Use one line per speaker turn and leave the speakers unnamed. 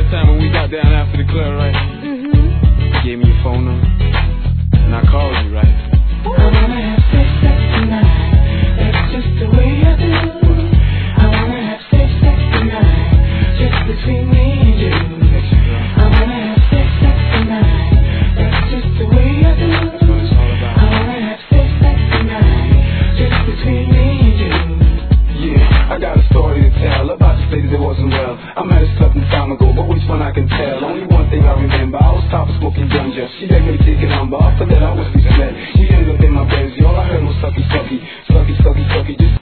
that time when we got down after the club, right? You gave me your phone number, and I called you, right?
I wanna have sex tonight. That's just the way I do. I wanna have sex tonight, just between me and you. I wanna have sex tonight. That's just the way I do. I wanna have sex tonight, just between me and you.
Yeah, I got a story to tell about the lady that wasn't well. I met her some time ago, but which one I can tell? Only one thing I remember, I was top of smoking ganja. She begged me to take a number, after that I was misled. She ended up in my Benz, all I heard was sucky, sucky, sucky, sucky, sucky, just